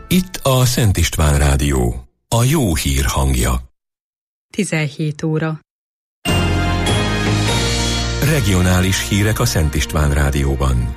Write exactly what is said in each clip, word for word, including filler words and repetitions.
Itt a Szent István Rádió, a jó hír hangja. tizenhét óra. Regionális hírek a Szent István Rádióban.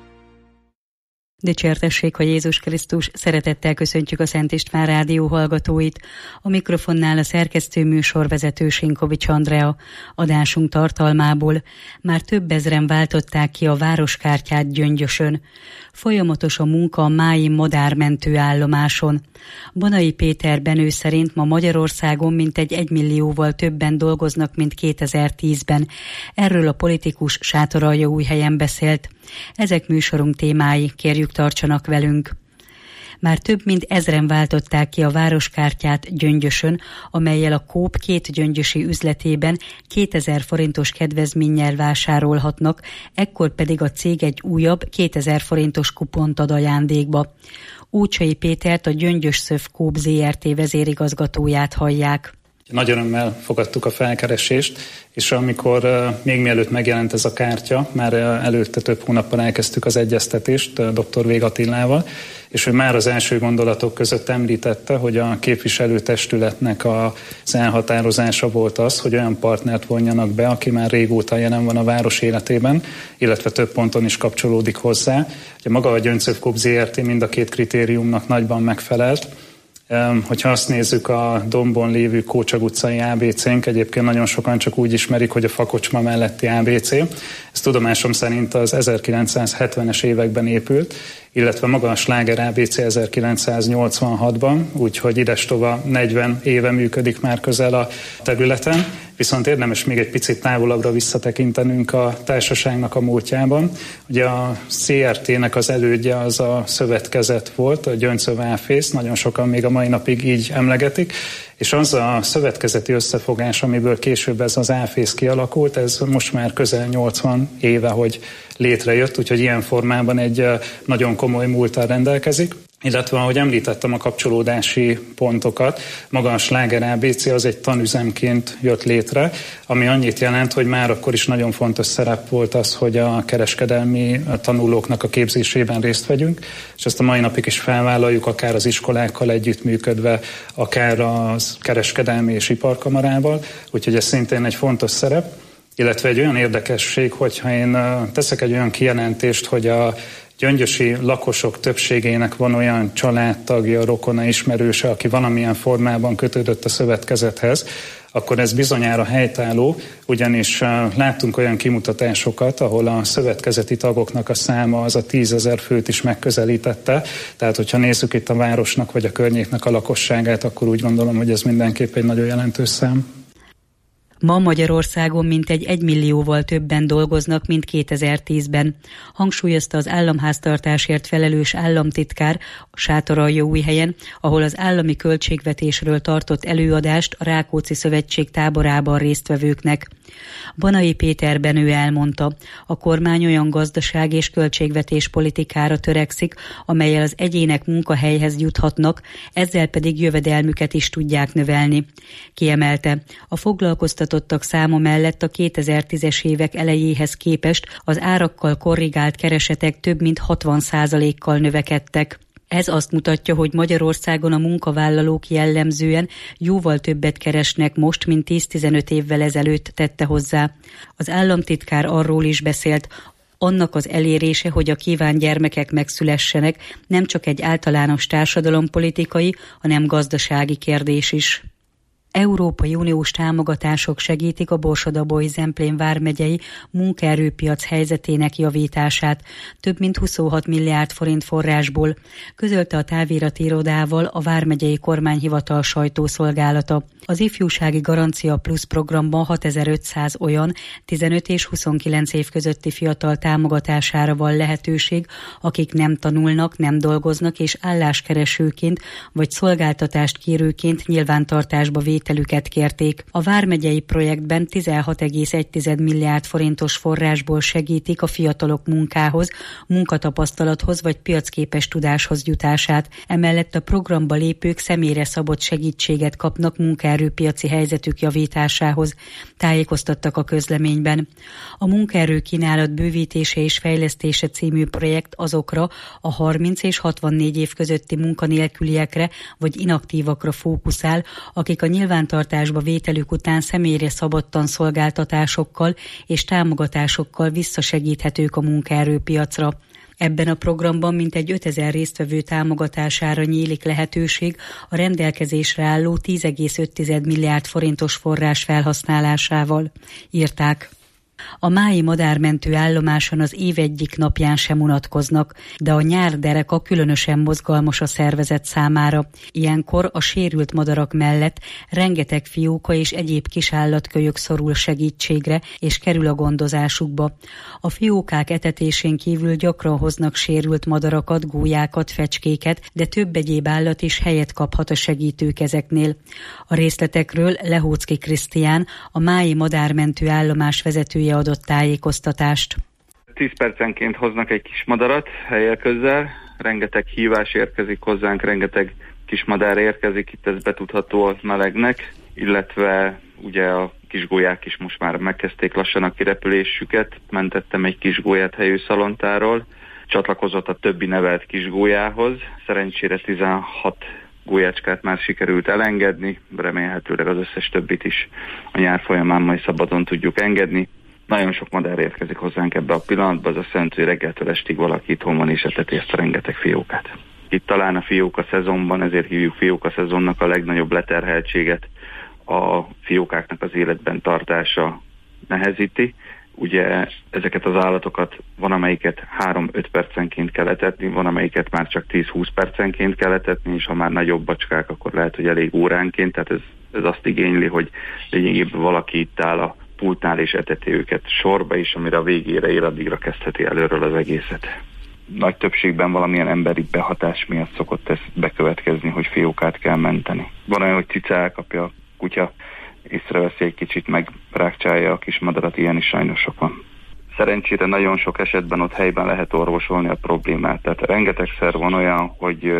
Dicsértessék a Jézus Krisztus, szeretettel köszöntjük a Szent István Rádió hallgatóit. A mikrofonnál a szerkesztő műsorvezető Sinkovics Andrea. Adásunk tartalmából már több ezren váltották ki a városkártyát Gyöngyösön. Folyamatos a munka a mái madármentő állomáson. Bonai Péter Benő szerint ma Magyarországon mintegy egymillióval többen dolgoznak, mint kétezer-tízben. Erről a politikus Sátoraljaújhelyen beszélt. Ezek műsorunk témái, kérjük tartsanak velünk. Már több mint ezren váltották ki a városkártyát Gyöngyösön, amellyel a Coop két gyöngyösi üzletében kétezer forintos kedvezménnyel vásárolhatnak, ekkor pedig a cég egy újabb kétezer forintos kupont ad ajándékba. Úcsai Pétert, a Gyöngyös Szöv Coop zé er té vezérigazgatóját hallják. Nagy örömmel fogadtuk a felkeresést, és amikor uh, még mielőtt megjelent ez a kártya, már uh, előtte több hónappal elkezdtük az egyeztetést uh, dr. Vég Attilával, és ő már az első gondolatok között említette, hogy a képviselőtestületnek az elhatározása volt az, hogy olyan partnert vonjanak be, aki már régóta jelen van a város életében, illetve több ponton is kapcsolódik hozzá. Ugye maga a Gyöngyszöv Coop zé er té mind a két kritériumnak nagyban megfelelt. Hogyha azt nézzük, a Dombon lévő Kócsag utcai á bé cénk, egyébként nagyon sokan csak úgy ismerik, hogy a Fakocsma melletti á bé cé. Ez tudomásom szerint az ezerkilencszázhetvenes években épült, illetve maga a Sláger á bé cé ezerkilencszáznyolcvanhatban, úgyhogy idestova negyven éve működik már közel a területen. Viszont érdemes még egy picit távolabbra visszatekintenünk a társaságnak a múltjában. Ugye a cé er té-nek az elődje az a szövetkezet volt, a Gyöngyszöv áfész, nagyon sokan még a mai napig így emlegetik, és az a szövetkezeti összefogás, amiből később ez az áfész kialakult, ez most már közel nyolcvan éve, hogy létrejött, úgyhogy ilyen formában egy nagyon komoly múlttal rendelkezik. Illetve, ahogy említettem a kapcsolódási pontokat, maga a Sláger á bé cé az egy tanüzemként jött létre, ami annyit jelent, hogy már akkor is nagyon fontos szerep volt az, hogy a kereskedelmi tanulóknak a képzésében részt vegyünk, és ezt a mai napig is felvállaljuk, akár az iskolákkal együttműködve, akár a kereskedelmi és iparkamarával, úgyhogy ez szintén egy fontos szerep, illetve egy olyan érdekesség, hogyha én teszek egy olyan kijelentést, hogy a gyöngyösi lakosok többségének van olyan családtagja, rokona, ismerőse, aki valamilyen formában kötődött a szövetkezethez, akkor ez bizonyára helytálló, ugyanis láttunk olyan kimutatásokat, ahol a szövetkezeti tagoknak a száma az a tízezer főt is megközelítette. Tehát, hogyha nézzük itt a városnak vagy a környéknek a lakosságát, akkor úgy gondolom, hogy ez mindenképp egy nagyon jelentős szám. Ma Magyarországon mintegy egymillióval többen dolgoznak, mint kétezer-tízben. Hangsúlyozta az államháztartásért felelős államtitkár a Sátoraljaújhelyen, ahol az állami költségvetésről tartott előadást a Rákóczi Szövetség táborában résztvevőknek. Bonai Péter Benő elmondta, a kormány olyan gazdaság és költségvetés politikára törekszik, amellyel az egyének munkahelyhez juthatnak, ezzel pedig jövedelmüket is tudják növelni. Kiemelte, a foglalkoztatottak száma mellett a kétezer-tízes évek elejéhez képest az árakkal korrigált keresetek több mint hatvan százalékkal növekedtek. Ez azt mutatja, hogy Magyarországon a munkavállalók jellemzően jóval többet keresnek most, mint tíz-tizenöt évvel ezelőtt, tette hozzá. Az államtitkár arról is beszélt, annak az elérése, hogy a kívánt gyermekek megszülessenek, nem csak egy általános társadalompolitikai, hanem gazdasági kérdés is. Európai Uniós támogatások segítik a Borsod-Abaúj-Zemplén vármegyei munkaerőpiac helyzetének javítását, több mint huszonhat milliárd forint forrásból, közölte a távirati irodával a vármegyei kormányhivatal sajtószolgálata. Az ifjúsági garancia plusz programban hatezer-ötszáz olyan tizenöt és huszonkilenc év közötti fiatal támogatására van lehetőség, akik nem tanulnak, nem dolgoznak és álláskeresőként vagy szolgáltatást kérőként nyilvántartásba vételik vételüket kérték. A vármegyei projektben tizenhat egész egy milliárd forintos forrásból segítik a fiatalok munkához, munkatapasztalathoz vagy piacképes tudáshoz jutását. Emellett a programba lépők személyre szabott segítséget kapnak munkaerőpiaci helyzetük javításához, tájékoztattak a közleményben. A munkaerő kínálat bővítése és fejlesztése című projekt azokra a harminc és hatvannégy év közötti munkanélküliekre vagy inaktívakra fókuszál, akik a nyilvántartásba vételük után személyre szabottan szolgáltatásokkal és támogatásokkal visszasegíthetők a munkaerőpiacra. Ebben a programban mintegy ötezer résztvevő támogatására nyílik lehetőség a rendelkezésre álló tíz egész öt milliárd forintos forrás felhasználásával, írták. A mályi madármentő állomáson az év egyik napján sem unatkoznak, de a nyár dereka különösen mozgalmas a szervezet számára. Ilyenkor a sérült madarak mellett rengeteg fióka és egyéb kisállatkölyök szorul segítségre és kerül a gondozásukba. A fiókák etetésén kívül gyakran hoznak sérült madarakat, gólyákat, fecskéket, de több egyéb állat is helyet kaphat a segítőkezeknél. A részletekről Lehóczky Krisztián, a mályi madármentő állomás vezetője adott tájékoztatást. tíz percenként hoznak egy kis madarat helyel közel, rengeteg hívás érkezik hozzánk, rengeteg kis madár érkezik, itt ez betudható a melegnek, illetve ugye a kisgólyák is most már megkezdték lassan a kirepülésüket, mentettem egy kisgólyát helyőszalontáról, csatlakozott a többi nevelt kisgólyához, szerencsére tizenhat gólyácskát már sikerült elengedni, remélhetőleg az összes többit is a nyár folyamán majd szabadon tudjuk engedni. Nagyon sok madár érkezik hozzánk ebbe a pillanatban, az azt jelenti, hogy reggeltől estig valaki itthon van és eteti ezt a rengeteg fiókát. Itt talán a fióka szezonban, ezért hívjuk fióka szezonnak, a legnagyobb leterheltséget a fiókáknak az életben tartása nehezíti. Ugye ezeket az állatokat van, amelyiket három-öt percenként kell etetni, van, amelyiket már csak tíz-húsz percenként kell etetni, és ha már nagyobb bacskák, akkor lehet, hogy elég óránként, tehát ez, ez azt igényli, hogy lényegében valaki itt áll a pultnál és eteti őket sorba is, amire a végére ér, addigra kezdheti előről az egészet. Nagy többségben valamilyen emberi behatás miatt szokott ez bekövetkezni, hogy fiókát kell menteni. Van olyan, hogy cica elkapja a kutya, észreveszi egy kicsit, megrákcsálja a kis madarat, ilyen is sajnos sok van. Szerencsére nagyon sok esetben ott helyben lehet orvosolni a problémát. Tehát rengetegszer van olyan, hogy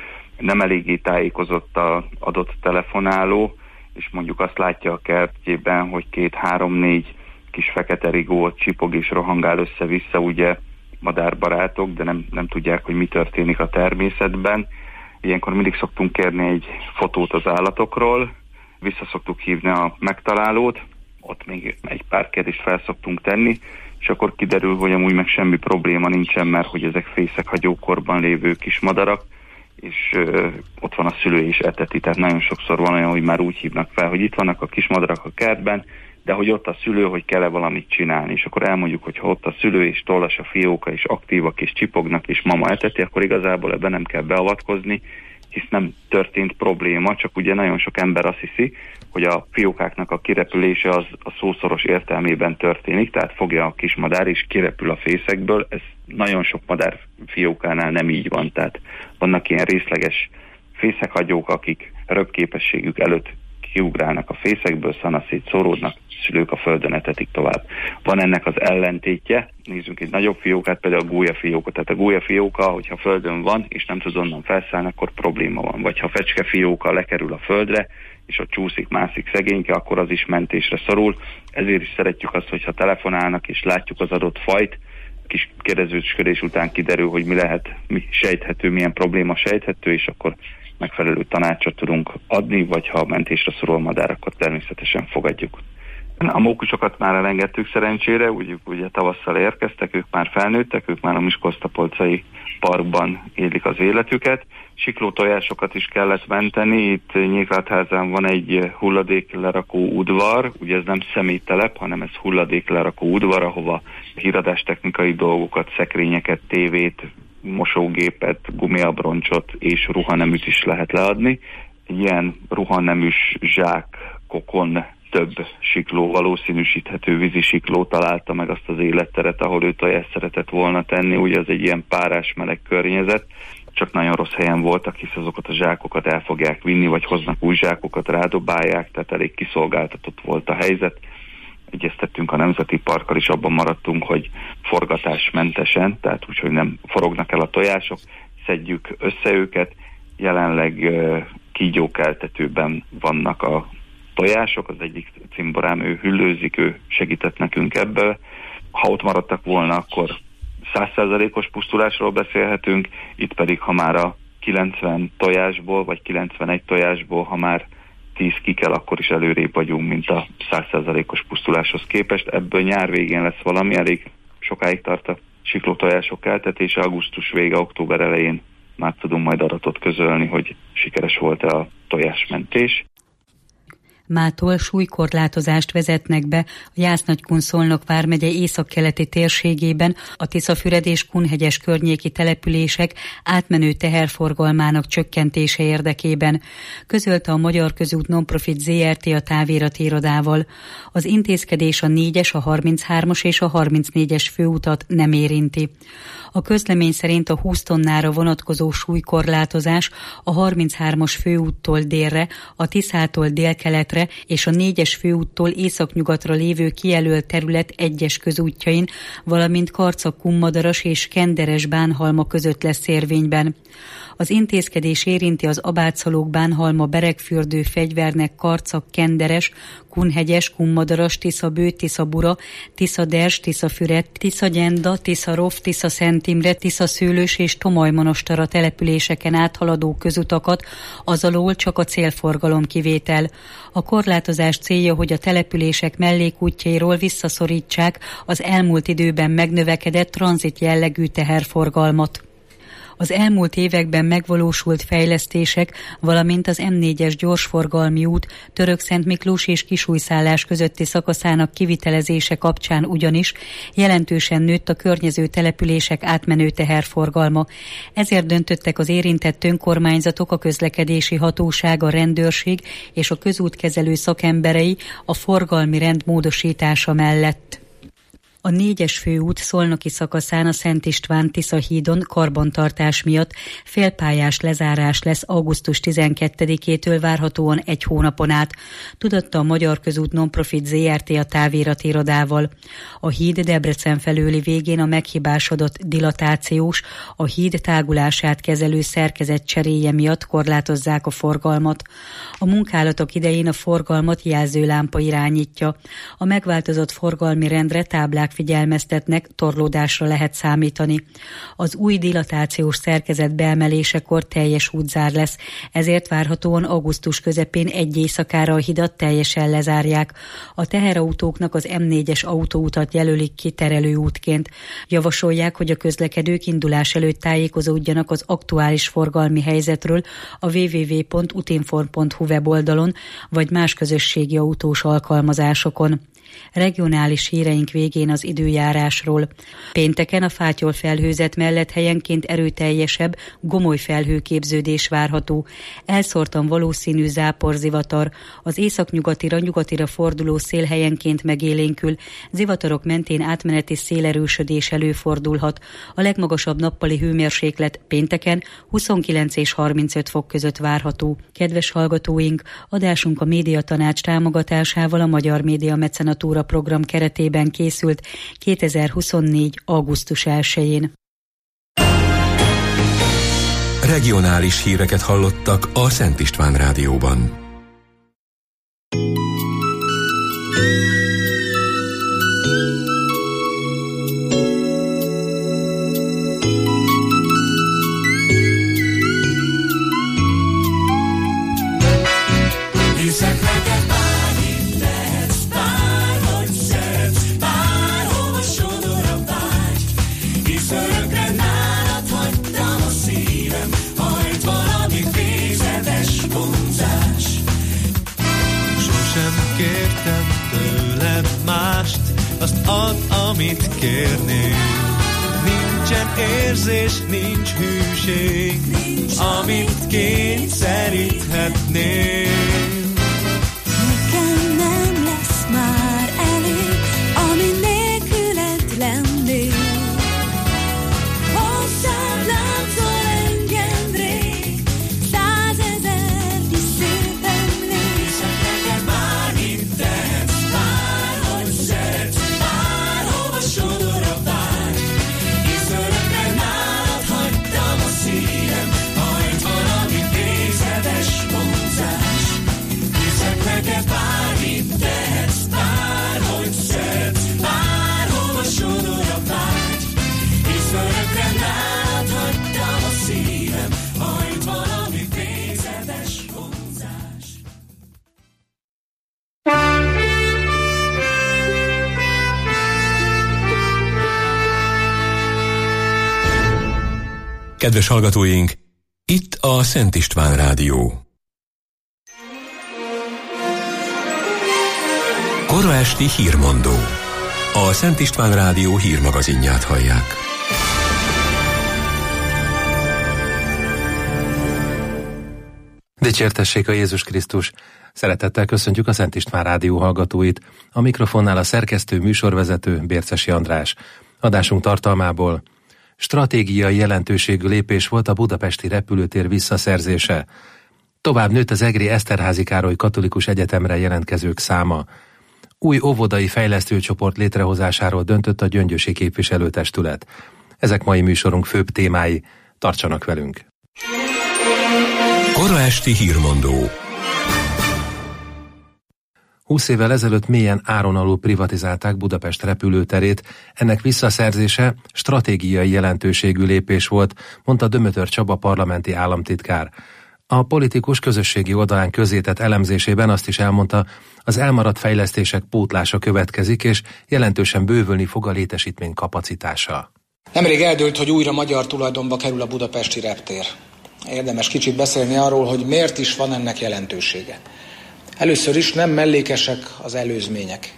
nem eléggé tájékozott az adott telefonáló, és mondjuk azt látja a kertjében, hogy két-három-négy kis fekete rigó ott csipog és rohangál össze-vissza, ugye madárbarátok, de nem, nem tudják, hogy mi történik a természetben. Ilyenkor mindig szoktunk kérni egy fotót az állatokról, vissza szoktuk hívni a megtalálót, ott még egy pár kérdést fel szoktunk tenni, és akkor kiderül, hogy amúgy meg semmi probléma nincsen, mert hogy ezek fészekhagyókorban lévő kis madarak, és ö, ott van a szülő is eteti, tehát nagyon sokszor van olyan, hogy már úgy hívnak fel, hogy itt vannak a kis madarak a kertben, de hogy ott a szülő, hogy kell-e valamit csinálni, és akkor elmondjuk, hogy ha ott a szülő és tollas a fióka, és aktívak, és csipognak, és mama eteti, akkor igazából ebben nem kell beavatkozni, hisz nem történt probléma, csak ugye nagyon sok ember azt hiszi, hogy a fiókáknak a kirepülése az a szószoros értelmében történik, tehát fogja a kis madár és kirepül a fészekből, ez nagyon sok madár fiókánál nem így van, tehát vannak ilyen részleges fészekhagyók, akik röpképességük előtt kiugrálnak a fészekből, szanaszét szóródnak, szülők a földön etetik tovább. Van ennek az ellentétje, nézzünk egy nagyobb fiókát, például a gólyafióka. Tehát a gólyafióka, hogyha földön van, és nem tud onnan felszállni, akkor probléma van. Vagy ha fecskefióka lekerül a földre, és ott csúszik, mászik szegényke, akkor az is mentésre szorul. Ezért is szeretjük azt, hogyha telefonálnak, és látjuk az adott fajt, kis kérdezősködés után kiderül, hogy mi lehet, mi sejthető, milyen probléma sejthető, és akkor megfelelő tanácsot tudunk adni, vagy ha mentésre szorul madár, akkor természetesen fogadjuk. A mókusokat már elengedtük szerencsére, úgy, ugye tavasszal érkeztek, ők már felnőttek, ők már a Miskolctapolcai parkban élik az életüket. Siklótojásokat is kellett menteni, itt Nyírvártházán van egy hulladéklerakó udvar, ugye ez nem személytelep, hanem ez hulladéklerakó udvar, ahova híradástechnikai dolgokat, szekrényeket, tévét, mosógépet, gumiabroncsot és ruhaneműt is lehet leadni. Ilyen ruhaneműs zsákokon több sikló, valószínűsíthető vízisikló találta meg azt az életteret, ahol ő tojást szeretett volna tenni, ugye ez egy ilyen párás meleg környezet, csak nagyon rossz helyen voltak, hisz azokat a zsákokat el fogják vinni, vagy hoznak új zsákokat, rádobálják, tehát elég kiszolgáltatott volt a helyzet. Egyeztettünk a Nemzeti Parkkal, és abban maradtunk, hogy forgatásmentesen, tehát úgy, hogy nem forognak el a tojások, szedjük össze őket. Jelenleg kígyókeltetőben vannak a tojások, az egyik cimborám, ő hüllőzik, ő segített nekünk ebből. Ha ott maradtak volna, akkor száz százalékos pusztulásról beszélhetünk, itt pedig, ha már a kilencven tojásból, vagy kilencvenegy tojásból, ha már tíz ki kell, akkor is előrébb vagyunk, mint a száz százalékos pusztuláshoz képest. Ebből nyár végén lesz valami, elég sokáig tart a siklótojások keltetése, augusztus vége, október elején már tudunk majd adatot közölni, hogy sikeres volt-e a tojásmentés. Mától súlykorlátozást vezetnek be a Jász-Nagykun-Szolnok vármegye északkeleti térségében a Tiszafüred és Kunhegyes környéki települések átmenő teherforgalmának csökkentése érdekében, közölte a Magyar Közút Nonprofit zé er té a távirati irodával. Az intézkedés a négyes, a harminchármas és a harmincnégyes főutat nem érinti. A közlemény szerint a húsz tonnára vonatkozó súlykorlátozás a harminchármas főúttól délre, a Tiszától délkeletre és a négyes főúttól északnyugatra lévő kijelölt terület egyes közútjain, valamint Karcag-Kunmadaras és Kenderes-Bánhalma között lesz érvényben. Az intézkedés érinti az Abátszalók, Bánhalma, Beregfürdő, Fegyvernek, Karcag, Kenderes, Kunhegyes, Kunmadaras, Tiszabő, Tiszabura, Tiszaders, Tiszafüred, Tiszagyenda, Tiszarov, Tiszaszent Imre, Tiszaszőlős és Tomajmonostara településeken áthaladó közutakat, az alól csak a célforgalom kivétel. A korlátozás célja, hogy a települések mellékútjairól visszaszorítsák az elmúlt időben megnövekedett tranzit jellegű teherforgalmat. Az elmúlt években megvalósult fejlesztések, valamint az em négyes gyorsforgalmi út Törökszentmiklós és Kisújszállás közötti szakaszának kivitelezése kapcsán ugyanis jelentősen nőtt a környező települések átmenő teherforgalma. Ezért döntöttek az érintett önkormányzatok, a közlekedési hatóság, a rendőrség és a közútkezelő szakemberei a forgalmi rend módosítása mellett. A négyes főút szolnoki szakaszán a Szent István-Tisza hídon karbantartás miatt félpályás lezárás lesz augusztus tizenkettedikétől várhatóan egy hónapon át, tudatta a Magyar Közút Nonprofit zé er té a távirati irodával. A híd Debrecen felőli végén a meghibásodott dilatációs, a híd tágulását kezelő szerkezet cseréje miatt korlátozzák a forgalmat. A munkálatok idején a forgalmat jelzőlámpa irányítja. A megváltozott forgalmi rendre táblák figyelmeztetnek, torlódásra lehet számítani. Az új dilatációs szerkezet beemelésekor teljes útzár lesz, ezért várhatóan augusztus közepén egy éjszakára a hidat teljesen lezárják. A teherautóknak az em négyes autóutat jelölik ki terelőútként. Javasolják, hogy a közlekedők indulás előtt tájékozódjanak az aktuális forgalmi helyzetről a double-u double-u double-u pont utinform pont hu weboldalon, vagy más közösségi autós alkalmazásokon. Regionális híreink végén az időjárásról. Pénteken a fátyol felhőzet mellett helyenként erőteljesebb, gomoly felhőképződés várható. Elszórtan valószínű záporzivatar. Az északnyugatira, nyugatira forduló szél helyenként megélénkül. Zivatarok mentén átmeneti szélerősödés előfordulhat. A legmagasabb nappali hőmérséklet pénteken huszonkilenc és harmincöt fok között várható. Kedves hallgatóink, adásunk a Médiatanács támogatásával a Magyar Média Mecenatúra program keretében készült kétezer-huszonnégy. augusztus elsején. Regionális híreket hallottak a Szent István Rádióban. Azt add, amit kérnél. Nincsen érzés, nincs hűség, nincs, amit kényszeríthetnél. Nekem nem lesz már elég, ami nélküled lennél. Hozzád láncol engem, Kedves hallgatóink, itt a Szent István Rádió. Kora esti hírmondó. A Szent István Rádió hírmagazinját hallják. Dicsértessék a Jézus Krisztus! Szeretettel köszöntjük a Szent István Rádió hallgatóit. A mikrofonnál a szerkesztő, műsorvezető Bércesi András. Adásunk tartalmából: stratégiai jelentőségű lépés volt a budapesti repülőtér visszaszerzése. Tovább nőtt az egri Eszterházy Károly Katolikus Egyetemre jelentkezők száma. Új óvodai fejlesztőcsoport létrehozásáról döntött a Gyöngyösi Képviselőtestület. Ezek mai műsorunk főbb témái. Tartsanak velünk! Kora esti hírmondó. húsz évvel ezelőtt mélyen áron alul privatizálták Budapest repülőterét, ennek visszaszerzése stratégiai jelentőségű lépés volt, mondta Dömötör Csaba parlamenti államtitkár. A politikus közösségi oldalán közzétett elemzésében azt is elmondta, az elmaradt fejlesztések pótlása következik, és jelentősen bővülni fog a létesítmény kapacitása. Nemrég eldőlt, hogy újra magyar tulajdonba kerül a budapesti reptér. Érdemes kicsit beszélni arról, hogy miért is van ennek jelentősége. Először is nem mellékesek az előzmények.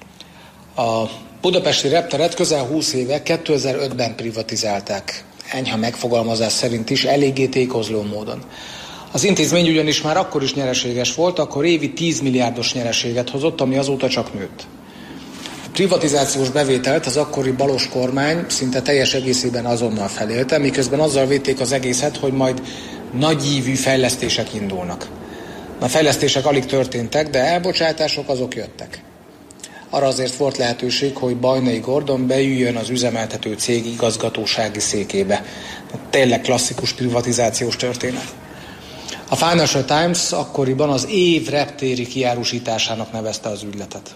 A budapesti repteret közel húsz éve, kétezer-ötben privatizálták, enyhe megfogalmazás szerint is, eléggé tékozló módon. Az intézmény ugyanis már akkor is nyereséges volt, akkor évi tíz milliárdos nyereséget hozott, ami azóta csak nőtt. A privatizációs bevételt az akkori balos kormány szinte teljes egészében azonnal felélte, miközben azzal védték az egészet, hogy majd nagyívű fejlesztések indulnak. A fejlesztések alig történtek, de elbocsátások azok jöttek. Arra azért volt lehetőség, hogy Bajnai Gordon beüljön az üzemeltető cég igazgatósági székébe. Tényleg klasszikus privatizációs történet. A Financial Times akkoriban az év reptéri kiárusításának nevezte az ügyletet.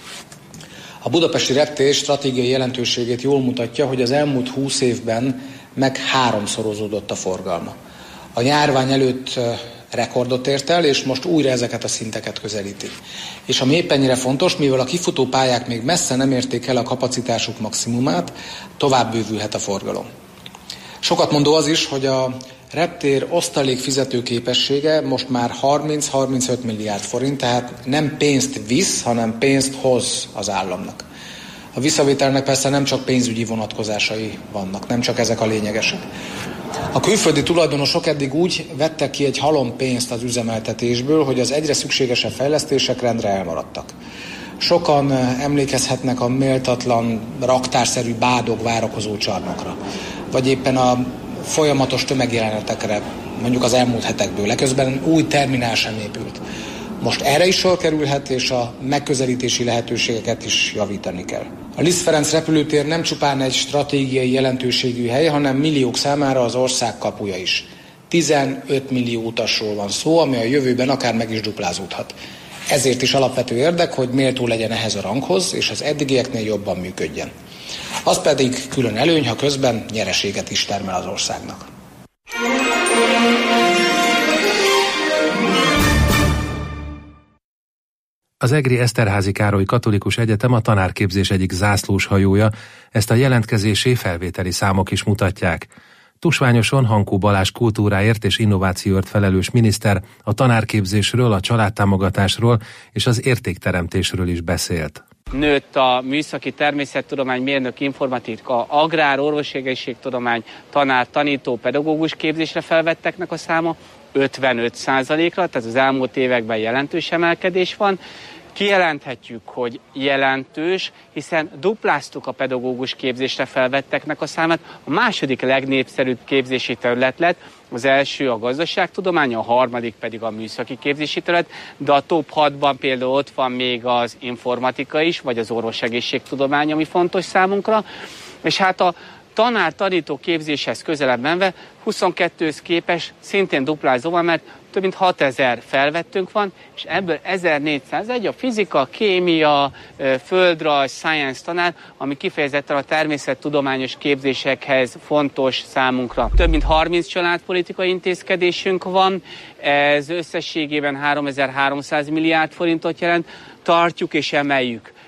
A budapesti reptér stratégiai jelentőségét jól mutatja, hogy az elmúlt húsz évben meg háromszorozódott a forgalma. A járvány előtt rekordot ért el, és most újra ezeket a szinteket közelíti. És ami épp ennyire fontos, mivel a kifutó pályák még messze nem érték el a kapacitásuk maximumát, tovább bővülhet a forgalom. Sokat mondó az is, hogy a reptér osztalék fizetőképessége most már harminc-harmincöt milliárd forint, tehát nem pénzt visz, hanem pénzt hoz az államnak. A visszavételnek persze nem csak pénzügyi vonatkozásai vannak, nem csak ezek a lényegesek. A külföldi tulajdonosok eddig úgy vettek ki egy halom pénzt az üzemeltetésből, hogy az egyre szükségesebb fejlesztések rendre elmaradtak. Sokan emlékezhetnek a méltatlan, raktárszerű bádog várakozó csarnokra, vagy éppen a folyamatos tömegjelenetekre, mondjuk az elmúlt hetekből. Eközben új terminál sem épült. Most erre is sor kerülhet, és a megközelítési lehetőségeket is javítani kell. A Liszt Ferenc repülőtér nem csupán egy stratégiai jelentőségű hely, hanem milliók számára az ország kapuja is. tizenöt millió utasról van szó, ami a jövőben akár meg is duplázódhat. Ezért is alapvető érdek, hogy méltó legyen ehhez a ranghoz, és az eddigieknél jobban működjen. Az pedig külön előny, ha közben nyereséget is termel az országnak. Az egri Eszterházy Károly Katolikus Egyetem a tanárképzés egyik zászlós hajója, ezt a jelentkezési felvételi számok is mutatják. Tusványoson Hankó Balázs kultúráért és innovációért felelős miniszter a tanárképzésről, a családtámogatásról és az értékteremtésről is beszélt. Nőtt a műszaki, természettudomány, mérnök, informatika, agrár, orvoségegészségtudomány, tanár, tanító, pedagógus képzésre felvetteknek a száma ötvenöt százalékra, tehát az elmúlt években jelentős emelkedés van. Kijelenthetjük, hogy jelentős, hiszen dupláztuk a pedagógus képzésre felvetteknek a számát. A második legnépszerűbb képzési terület lett, az első a gazdaságtudomány, a harmadik pedig a műszaki képzési terület, de a top hatban például ott van még az informatika is, vagy az orvosegészségtudomány, ami fontos számunkra. És hát a tanár-tanító képzéshez közelebb menve huszonkettőhöz képest szintén duplázóval, mert több mint hatezer felvettünk van, és ebből ezernégyszázegy a fizika, kémia, földrajz, science tanár, ami kifejezetten a természettudományos képzésekhez fontos számunkra. Több mint harminc családpolitikai intézkedésünk van, ez összességében háromezer-háromszáz milliárd forintot jelent, tartjuk és emeljük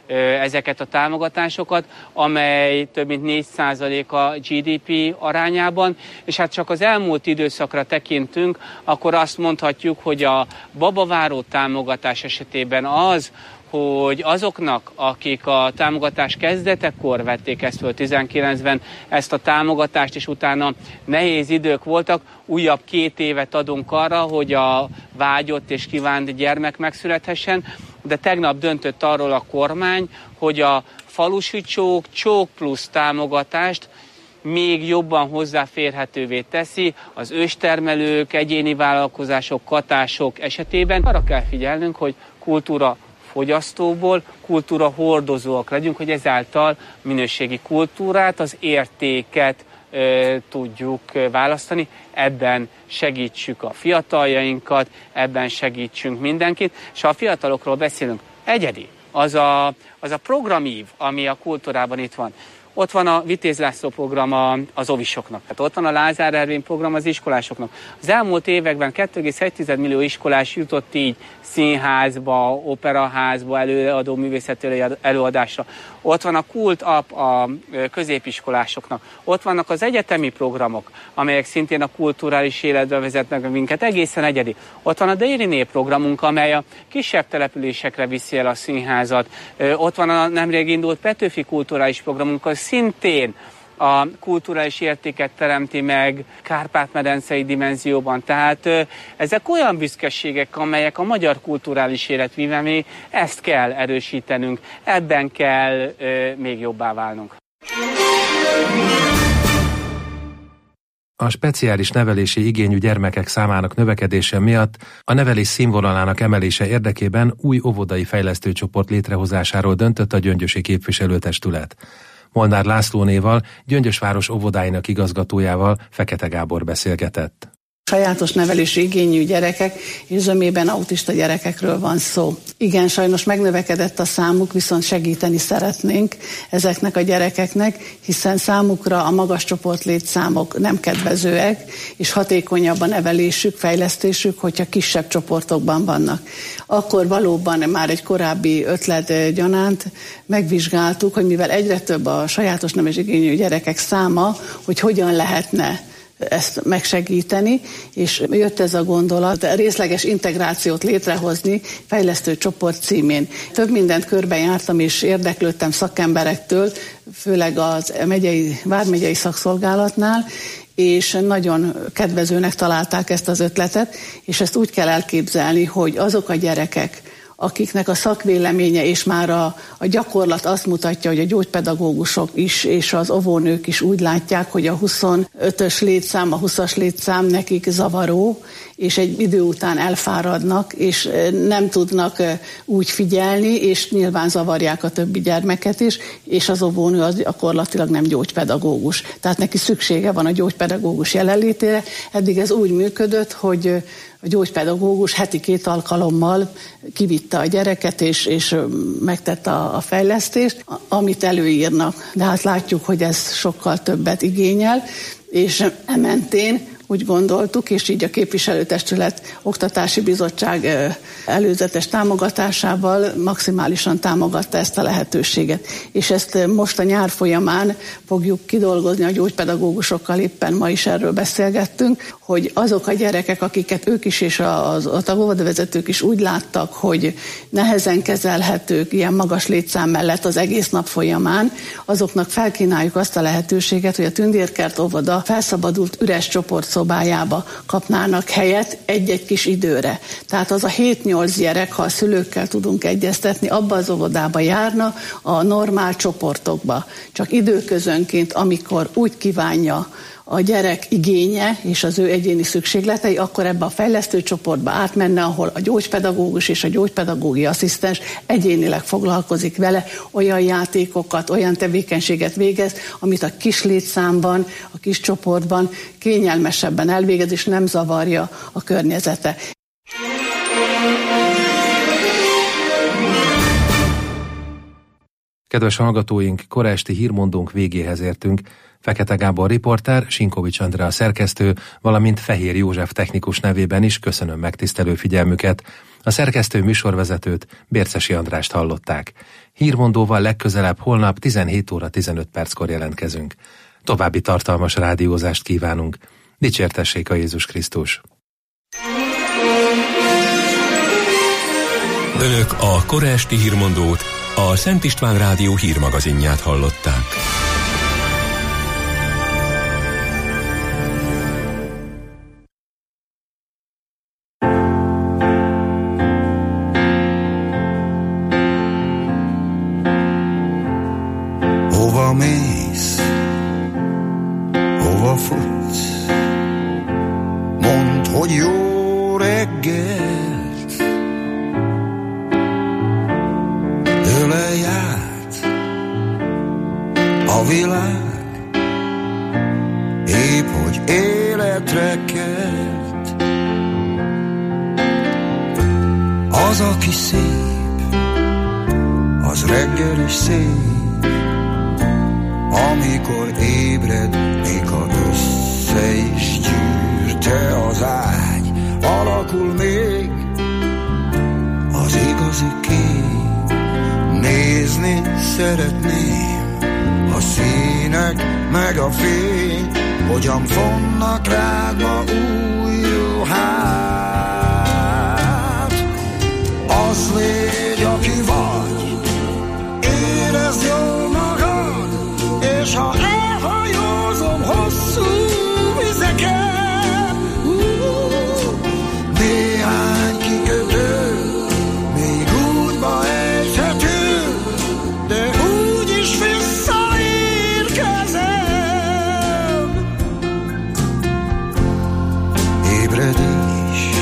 ezeket a támogatásokat, amely több mint négy százalék a gé dé pé arányában, és hát csak az elmúlt időszakra tekintünk, akkor azt mondhatjuk, hogy a babaváró támogatás esetében az, hogy azoknak, akik a támogatás kezdetekor vették ezt föl tizenkilencben, ezt a támogatást, és utána nehéz idők voltak, újabb két évet adunk arra, hogy a vágyott és kívánt gyermek megszülethessen, de tegnap döntött arról a kormány, hogy a falusi csók, csók plusz támogatást még jobban hozzáférhetővé teszi az őstermelők, egyéni vállalkozások, katások esetében. Arra kell figyelnünk, hogy kultúra fogyasztóból kultúra hordozóak legyünk, hogy ezáltal minőségi kultúrát, az értéket e, tudjuk választani. Ebben segítsük a fiataljainkat, ebben segítsünk mindenkit. És ha a fiatalokról beszélünk, egyedi, az a, az a programív, ami a kultúrában itt van. Ott van a Vitéz László program az ovisoknak, tehát ott van a Lázár Ervin program az iskolásoknak. Az elmúlt években kettő egész egy millió iskolás jutott így színházba, operaházba, előadó művészeti előadásra. Ott van a Kult App a középiskolásoknak. Ott vannak az egyetemi programok, amelyek szintén a kulturális életbe vezetnek minket, egészen egyedi. Ott van a Déri Nép programunk, amely a kisebb településekre viszi el a színházat. Ott van a nemrég indult Petőfi kulturális programunk, az szintén a kulturális értéket teremti meg Kárpát-medencei dimenzióban. Tehát ezek olyan büszkeségek, amelyek a magyar kulturális élet vívemé, ezt kell erősítenünk, ebben kell még jobbá válnunk. A speciális nevelési igényű gyermekek számának növekedése miatt a nevelés színvonalának emelése érdekében új óvodai fejlesztőcsoport létrehozásáról döntött a gyöngyösi képviselőtestület. Molnár Lászlónéval, Gyöngyösváros óvodáinak igazgatójával Fekete Gábor beszélgetett. Sajátos nevelési igényű gyerekek és zömében autista gyerekekről van szó. Igen, sajnos megnövekedett a számuk, viszont segíteni szeretnénk ezeknek a gyerekeknek, hiszen számukra a magas csoportlétszámok nem kedvezőek, és hatékonyabb a nevelésük, fejlesztésük, hogyha kisebb csoportokban vannak. Akkor valóban már egy korábbi ötlet gyanánt megvizsgáltuk, hogy mivel egyre több a sajátos nevelési igényű gyerekek száma, hogy hogyan lehetne ezt megsegíteni, és jött ez a gondolat, a részleges integrációt létrehozni fejlesztő csoport címén. Több mindent körbejártam és érdeklődtem szakemberektől, főleg az megyei, vármegyei szakszolgálatnál, és nagyon kedvezőnek találták ezt az ötletet, és ezt úgy kell elképzelni, hogy azok a gyerekek, akiknek a szakvéleménye és már a, a gyakorlat azt mutatja, hogy a gyógypedagógusok is és az óvónők is úgy látják, hogy a huszonötös létszám, a huszas létszám nekik zavaró, és egy idő után elfáradnak, és nem tudnak úgy figyelni, és nyilván zavarják a többi gyermeket is, és az óvónő az gyakorlatilag nem gyógypedagógus. Tehát neki szüksége van a gyógypedagógus jelenlétére. Eddig ez úgy működött, hogy a gyógypedagógus heti két alkalommal kivitte a gyereket, és, és megtette a, a fejlesztést, amit előírnak. De hát látjuk, hogy ez sokkal többet igényel, és ementén úgy gondoltuk, és így a képviselőtestület oktatási bizottság előzetes támogatásával maximálisan támogatta ezt a lehetőséget. És ezt most a nyár folyamán fogjuk kidolgozni a gyógypedagógusokkal, éppen ma is erről beszélgettünk, hogy azok a gyerekek, akiket ők is és a óvodavezetők is úgy láttak, hogy nehezen kezelhetők ilyen magas létszám mellett az egész nap folyamán, azoknak felkínáljuk azt a lehetőséget, hogy a Tündérkert óvoda felszabadult üres csoportszobájába kapnának helyet egy-egy kis időre. Tehát az a hét-nyolc gyerek, ha a szülőkkel tudunk egyeztetni, abba az óvodába járna a normál csoportokba. Csak időközönként, amikor úgy kívánja a gyerek igénye és az ő egyéni szükségletei, akkor ebbe a fejlesztő csoportba átmenne, ahol a gyógypedagógus és a gyógypedagógiai asszisztens egyénileg foglalkozik vele, olyan játékokat, olyan tevékenységet végez, amit a kis létszámban, a kis csoportban kényelmesebben elvégez, és nem zavarja a környezete. Kedves hallgatóink, kora esti hírmondónk végéhez értünk. Fekete Gábor riporter, Sinkovics Andrea szerkesztő, valamint Fehér József technikus nevében is köszönöm megtisztelő figyelmüket. A szerkesztő műsorvezetőt, Bércesi Andrást hallották. Hírmondóval legközelebb holnap tizenhét óra tizenöt perckor jelentkezünk. További tartalmas rádiózást kívánunk. Dicsértessék a Jézus Krisztus! Önök a kora esti hírmondót, a Szent István Rádió hírmagazinját hallották. Hova mész? Hova futsz? Mondd, hogy jó reggelt. Ölelj át a világ, épp hogy életre kelt. Az, aki szép, az reggel is szép. Amikor ébred, még ha össze is gyűrte az ágy, alakul még az igazi kép. Nézni szeretném a színek meg a fény, hogyan fonnak rád ma új ruhát. Az légy, aki vagy, érezd jól magad, és ha elhajózom hosszú vizeken, uh, néhány kikötő még útba ejthető, de úgyis visszaérkezem. Ébredés,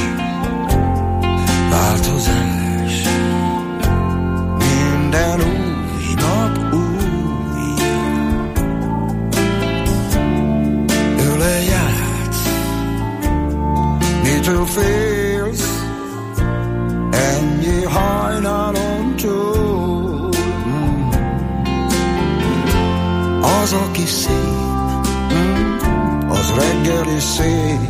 változás, minden új nap új. Mitől félsz ennyi hajnalon túl? Mm. Az, aki szép, mm, az reggel is szép.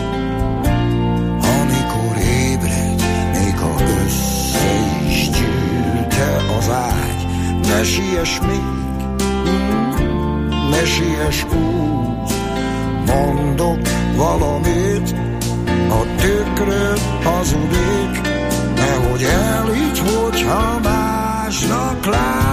Amikor ébred, még ha össze is gyűlte az ágy, ne siess még, mm, ne siess úgy. Mondok valamit, a tükröd hazudik, nehogy elhidd, hogyha másnak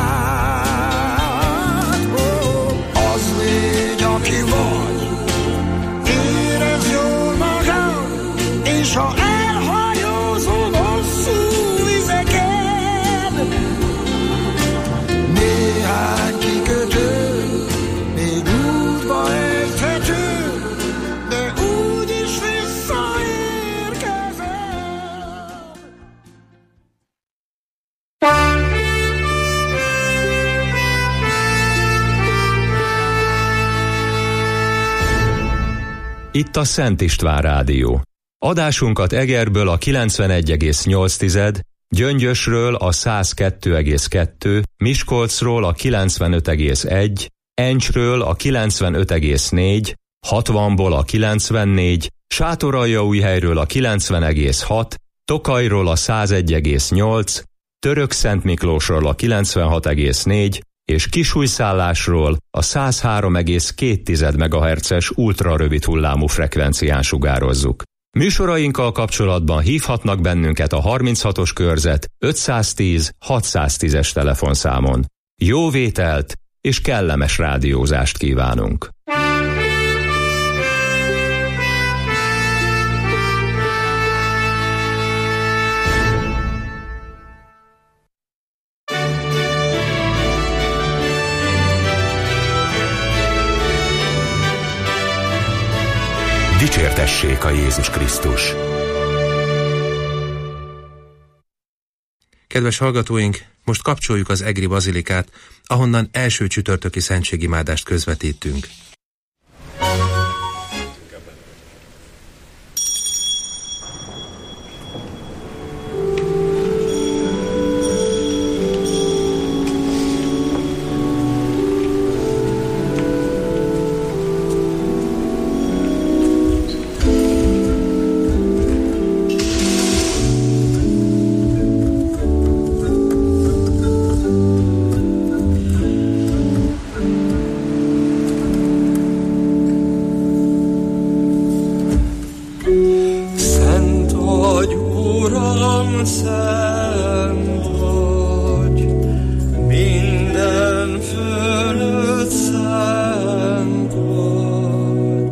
lát. Oh, az légy, aki vagy, érezd jól magad, és ha elhajózol hosszú vizeken, néhány kikötő még útba ejthető, de úgyis Itt a Szent István Rádió. Adásunkat Egerből a kilencvenegy egész nyolc, Gyöngyösről a száz kettő egész kettő, Miskolcról a kilencvenöt egész egy, Encsről a kilencvenöt egész négy, hatvanból a kilencvennégy, Sátoraljaújhelyről a kilencven egész hat, Tokajról a száz egy egész nyolc, Törökszentmiklósról a kilencvenhat egész négy, és Kisújszállásról a száz három egész két megahertzes ultrarövid hullámú frekvencián sugározzuk. Műsorainkkal kapcsolatban hívhatnak bennünket a harminchatos körzet ötszáztíz hatszáztízes telefonszámon. Jó vételt és kellemes rádiózást kívánunk! Dicsértessék a Jézus Krisztus! Kedves hallgatóink, most kapcsoljuk az egri bazilikát, ahonnan első csütörtöki szentségimádást közvetítünk. szent vagy, minden fölött szent vagy.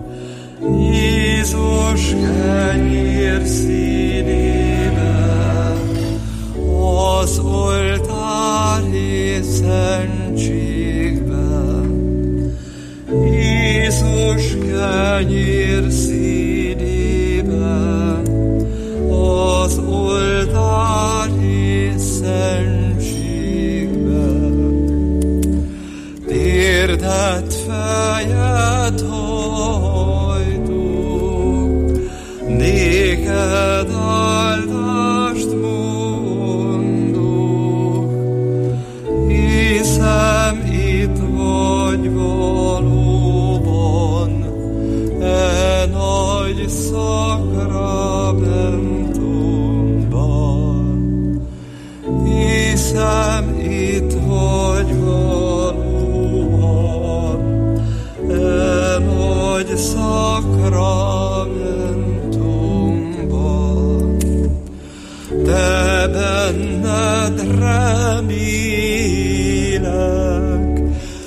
Jézus kenyér színében, az oltári szentségben. Jézus kenyér színében, az oltári szentségben. Térdet fejet hajtunk, néked áldást mondok. Hiszem, itt vagy valóban, e nagy szakramentumban. Hiszem, itt vagy valóban, e nagy szakramentumban. De benned remélek,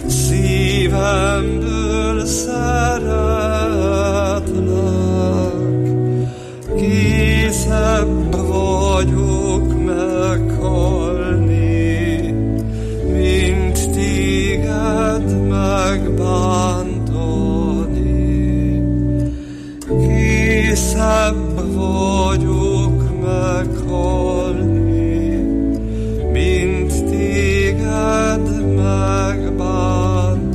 szívemből szeretlek. Készebb vagyok meghalni, mint téged megbántani. Készebb vagyok meghalni, mint téged megbántani.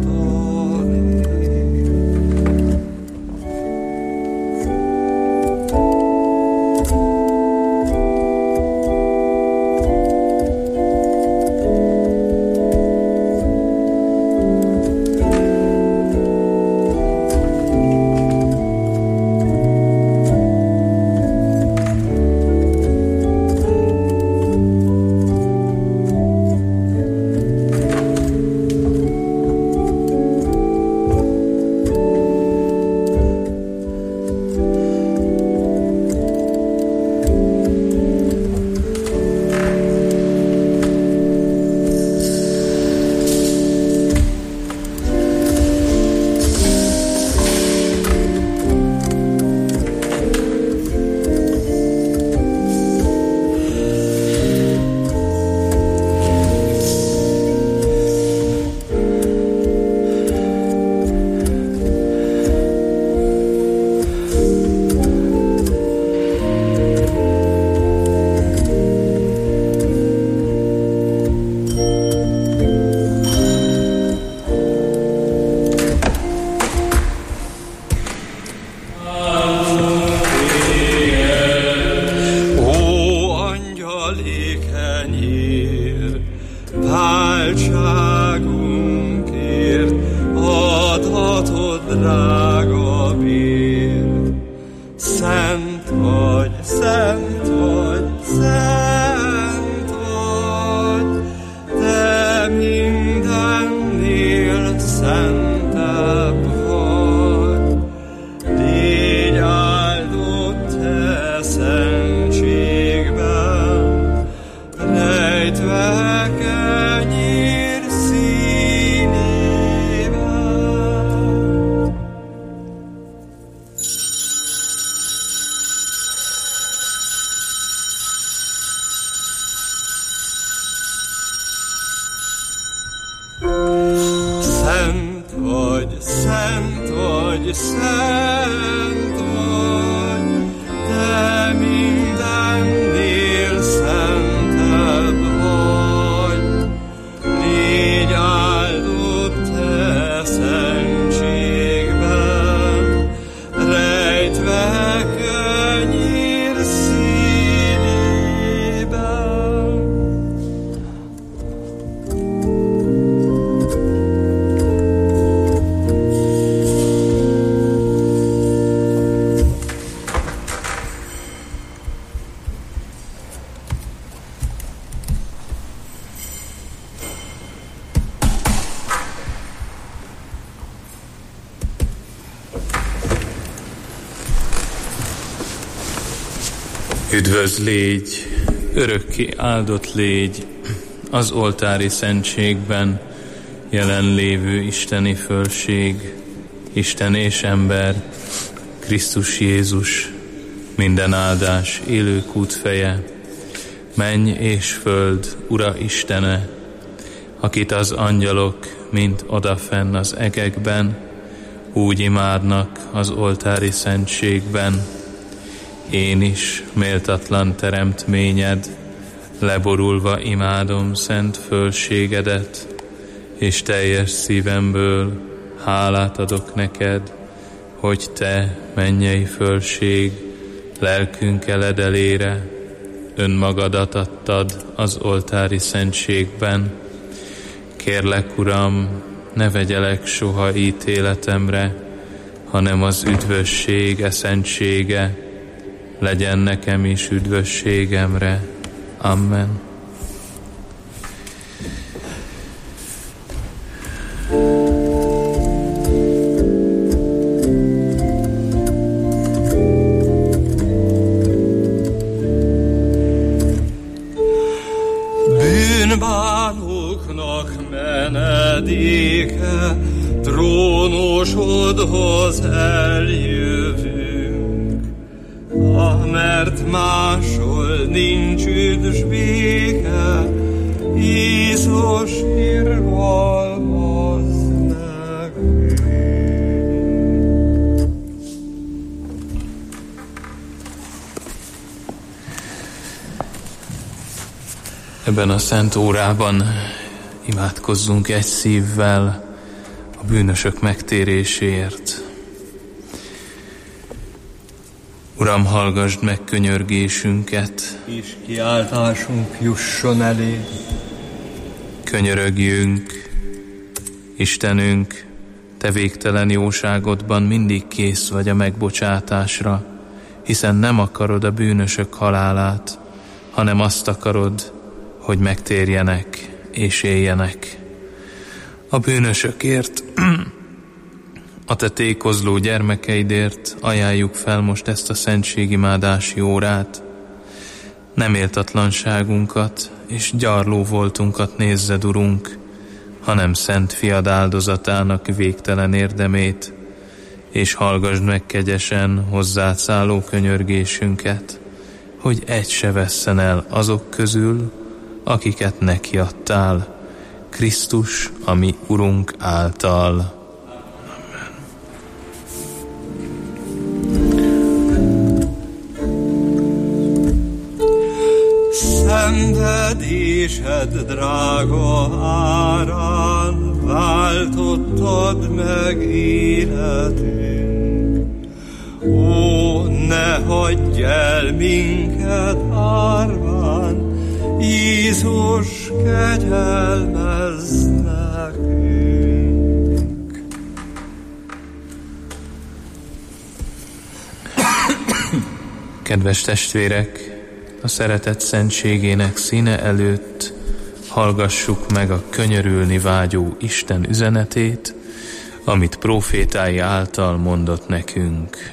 Üdvözlégy, Örökké áldott légy az oltári szentségben jelenlévő isteni fölség, Isten és ember, Krisztus Jézus, minden áldás élők útfeje, menny és föld Ura Istene, akit az angyalok mind odafenn az egekben úgy imádnak az oltári szentségben. Én is, méltatlan teremtményed, leborulva imádom szent fölségedet, és teljes szívemből hálát adok neked, hogy te, mennyei fölség, lelkünk eledelére önmagadat adtad az oltári szentségben. Kérlek, Uram, ne vegyelek soha ítéletemre, hanem az üdvösség eszentsége legyen nekem is üdvösségemre. Amen. Bűnbánóknak menedéke, trónusodhoz eljövünk, ah, mert máshol nincs üdvs béke, Jézus irgalmaz nekünk. Ebben a szent órában imádkozzunk egy szívvel a bűnösök megtéréséért. Uram, hallgasd meg könyörgésünket, és kiáltásunk jusson elé. Könyörögjünk, Istenünk, te végtelen jóságodban mindig kész vagy a megbocsátásra, hiszen nem akarod a bűnösök halálát, hanem azt akarod, hogy megtérjenek és éljenek. A bűnösökért, a te tékozló gyermekeidért ajánljuk fel most ezt a szentségimádási órát. Nem méltatlanságunkat és gyarló voltunkat nézzed, Urunk, hanem szent fiad áldozatának végtelen érdemét, és hallgasd meg kegyesen hozzád szálló könyörgésünket, hogy egy se vesszen el azok közül, akiket neki adtál, Krisztus, a mi Urunk által. Szenvedésed drága árán váltottad meg életünk. Ó, ne hagyj el minket árván, Jézus, kegyelmezz nekünk. Kedves testvérek, a szeretet szentségének színe előtt hallgassuk meg a könyörülni vágyó Isten üzenetét, amit prófétái által mondott nekünk.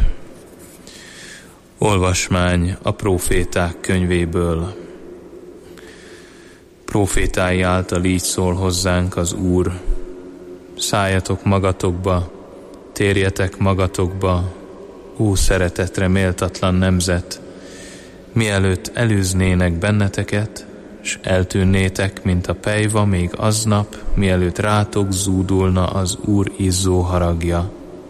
Olvasmány a próféták könyvéből. Prófétái által így szól hozzánk az Úr: szálljatok magatokba, térjetek magatokba, ó szeretetre méltatlan nemzet, mielőtt elűznének benneteket, s eltűnnétek, mint a pejva még aznap, mielőtt rátok zúdulna az Úr izzó haragja.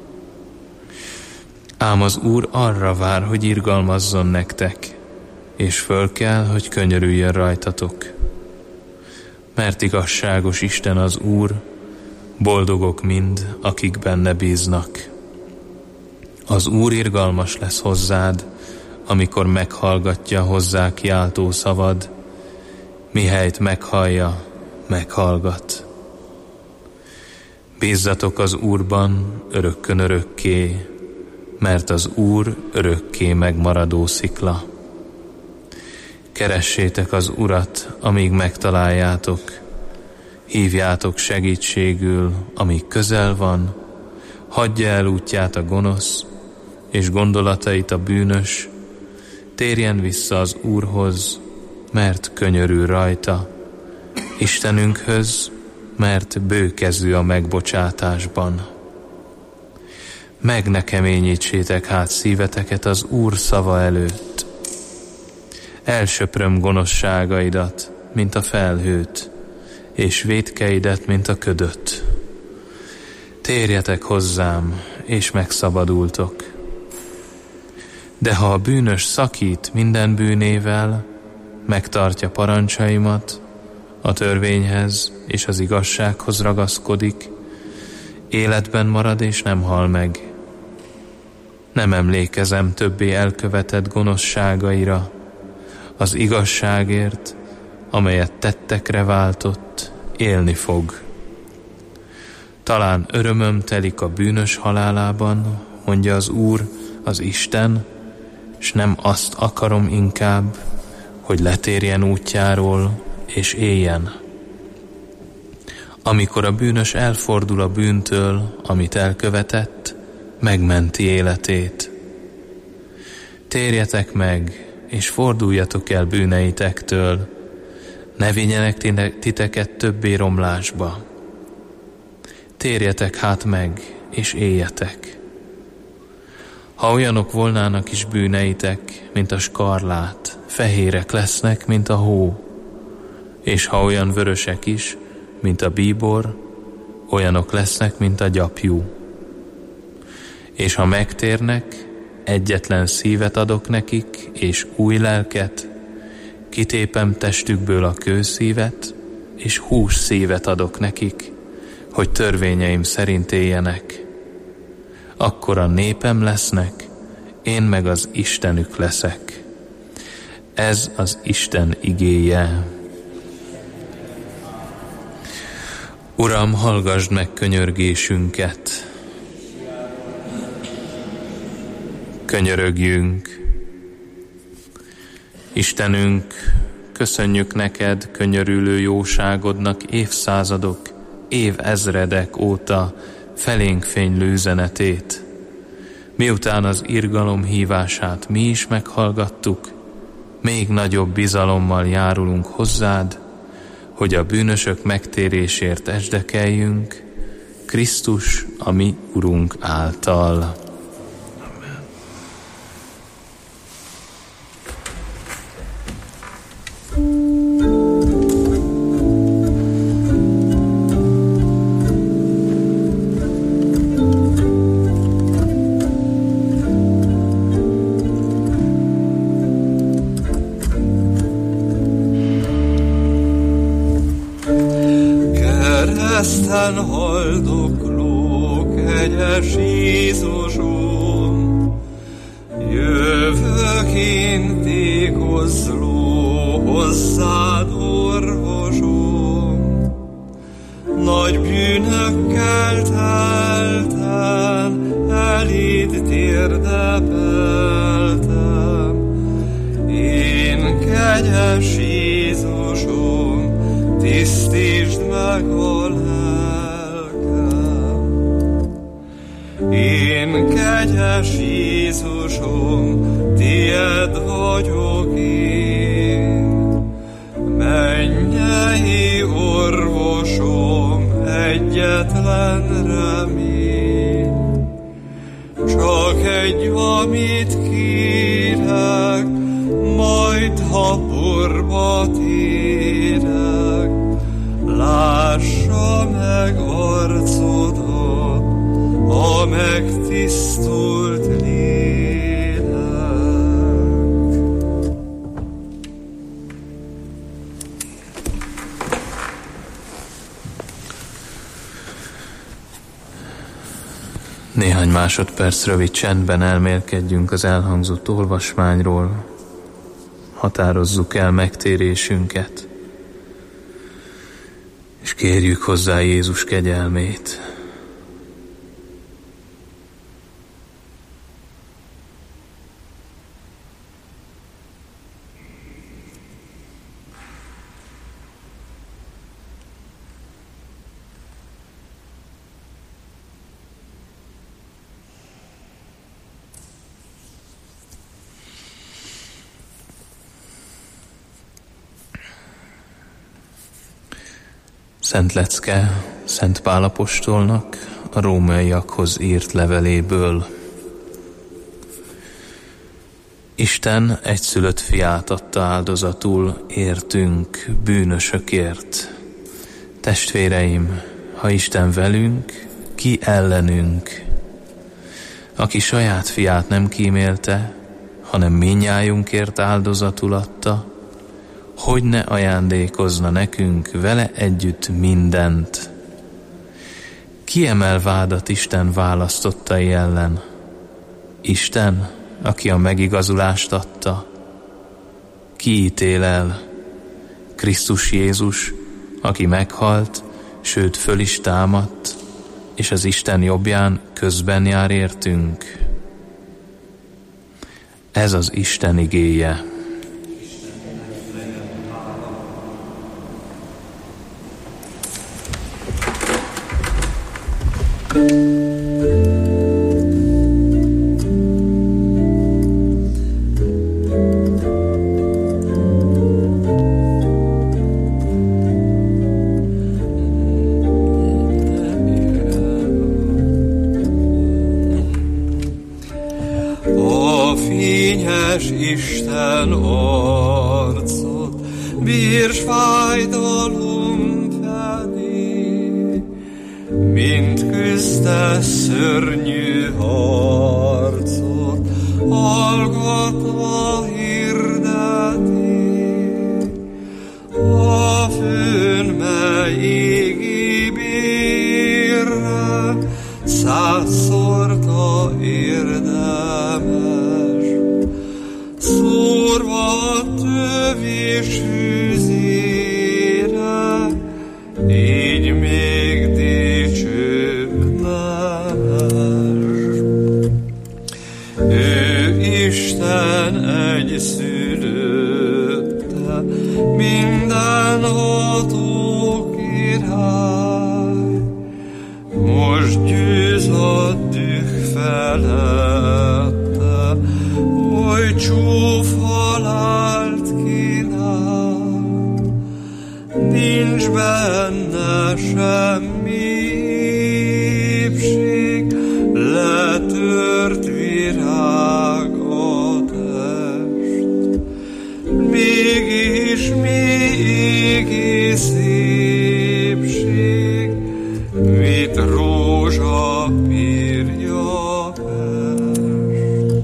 Ám az Úr arra vár, hogy irgalmazzon nektek, és föl kell, hogy könyörüljön rajtatok. Mert igazságos Isten az Úr, boldogok mind, akik benne bíznak. Az Úr irgalmas lesz hozzád, amikor meghallgatja hozzá kiáltó szavad, mihelyt meghallja, meghallgat. Bízzatok az Úrban örökkön örökké, mert az Úr örökké megmaradó szikla. Keressétek az Urat, amíg megtaláljátok, hívjátok segítségül, amíg közel van, hagyja el útját a gonosz, és gondolatait a bűnös, térjen vissza az Úrhoz, mert könyörül rajta, Istenünkhöz, mert bőkezű a megbocsátásban. Meg ne keményítsétek hát szíveteket az Úr szava előtt. Elsöpröm gonoszságaidat, mint a felhőt, és vétkeidet, mint a ködöt. Térjetek hozzám, és megszabadultok. De ha a bűnös szakít minden bűnével, megtartja parancsaimat, a törvényhez és az igazsághoz ragaszkodik, életben marad és nem hal meg. Nem emlékezem többé elkövetett gonoszságaira, az igazságért, amelyet tettekre váltott, élni fog. Talán örömöm telik a bűnös halálában, mondja az Úr, az Isten, s nem azt akarom inkább, hogy letérjen útjáról és éljen. Amikor a bűnös elfordul a bűntől, amit elkövetett, megmenti életét. Térjetek meg, és forduljatok el bűneitektől, ne vigyenek titeket többé romlásba. Térjetek hát meg, és éljetek. Ha olyanok volnának is bűneitek, mint a skarlát, fehérek lesznek, mint a hó, és ha olyan vörösek is, mint a bíbor, olyanok lesznek, mint a gyapjú. És ha megtérnek, egyetlen szívet adok nekik, és új lelket, kitépem testükből a kőszívet, és hús szívet adok nekik, hogy törvényeim szerint éljenek. Akkor a népem lesznek, én meg az Istenük leszek. Ez az Isten igéje. Uram, hallgasd meg könyörgésünket. Könyörögjünk. Istenünk, köszönjük neked könyörülő jóságodnak évszázadok, évezredek óta felénk fénylő üzenetét. Miután az irgalom hívását mi is meghallgattuk, még nagyobb bizalommal járulunk hozzád, hogy a bűnösök megtérésért esdekeljünk, Krisztus, a mi Urunk által. Kereszten haldokló, kegyes Jézusom, jövök én tékozló, hozzád orvosom. Nagy bűnökkel teltem, eléd térdepeltem. Én, kegyes Jézusom, tisztítsd meg a lelkem. Én, kegyes Jézusom, tied vagyok én. Mennyei orvosom, egyetlen remény. Csak egy, amit kérek, majd ha porba térek, lássa meg arcodat, a megtisztult lélek. Néhány másodperc rövid csendben elmélkedjünk az elhangzott olvasmányról, határozzuk el megtérésünket, és kérjük hozzá Jézus kegyelmét. Szent lecke Szent Pál apostolnak a rómaiakhoz írt leveléből. Isten egyszülött fiát adta áldozatul értünk, bűnösökért. Testvéreim, ha Isten velünk, ki ellenünk? Aki saját fiát nem kímélte, hanem mindnyájunkért áldozatul adta, hogy ne ajándékozna nekünk vele együtt mindent. Ki emel vádat Isten választottai ellen? Isten, aki a megigazulást adta. Ki ítél el? Krisztus Jézus, aki meghalt, sőt föl is támadt, és az Isten jobbján közben jár értünk. Ez az Isten igéje. Isten arcot, bírs fájdalom felé, mint küzdesz szörnyű harcot, hallgatva hirdeti, a fönn mely égi bérre, százszorta érdemes. Szórva tövés hűzére, így még dicsőbb nemes. Ő Isten egyszülötte, mindenható király, most győz a düh felette, oly csúf halált kínál, nincs benne semmi épség, letört virág a test. Mégis mi égi szépség, mit rózsa bírja Pest.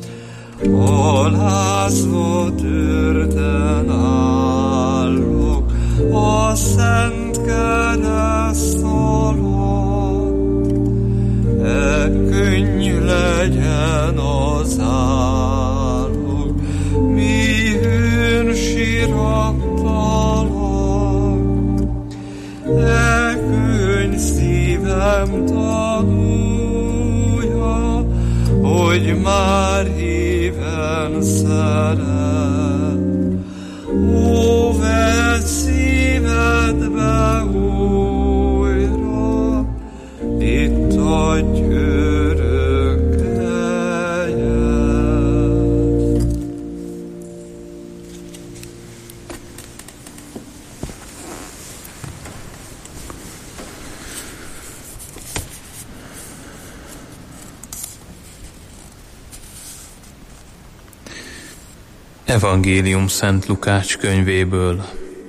Alázva törten állok a szent kereszt alatt, e könnyű legyen az állok, mi hőn sirattalak, e könny szívem tanulja, hogy már híven szeret. Ó, vedd szívedbe újra, itt adj örök helyet. Evangélium Szent Lukács könyvéből.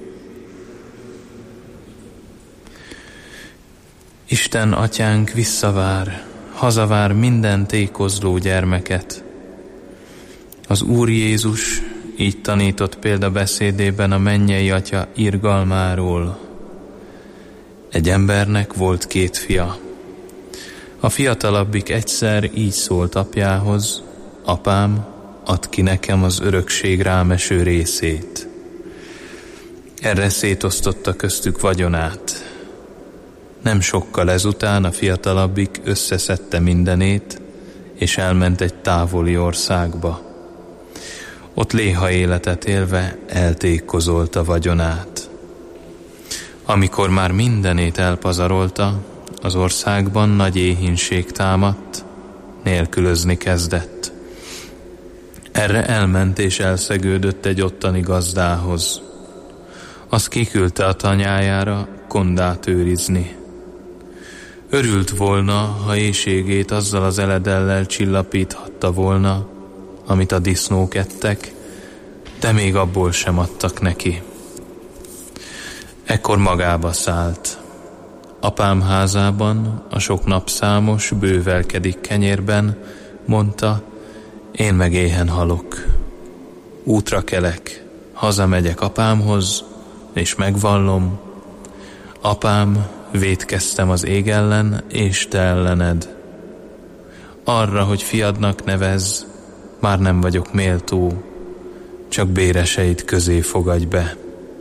Isten atyánk visszavár, hazavár minden tékozló gyermeket. Az Úr Jézus így tanított példabeszédében a mennyei atya irgalmáról. Egy embernek volt két fia. A fiatalabbik egyszer így szólt apjához: apám, add ki nekem az örökség rám eső részét. Erre szétosztotta köztük vagyonát. Nem sokkal ezután a fiatalabbik összeszedte mindenét, és elment egy távoli országba. Ott léha életet élve eltékozolta vagyonát. Amikor már mindenét elpazarolta, az országban nagy éhínség támadt, nélkülözni kezdett. Erre elment és elszegődött egy ottani gazdához. Az kiküldte a tanyájára, kondát őrizni. Örült volna, ha éhségét azzal az eledellel csillapíthatta volna, amit a disznók ettek, de még abból sem adtak neki. Ekkor magába szállt. Apám házában, a sok napszámos, bővelkedik kenyérben, mondta, én meg éhen halok. Útra kelek, hazamegyek apámhoz, és megvallom, apám, vétkeztem az ég ellen, és te ellened. Arra, hogy fiadnak nevezz, már nem vagyok méltó, csak béreseid közé fogadj be.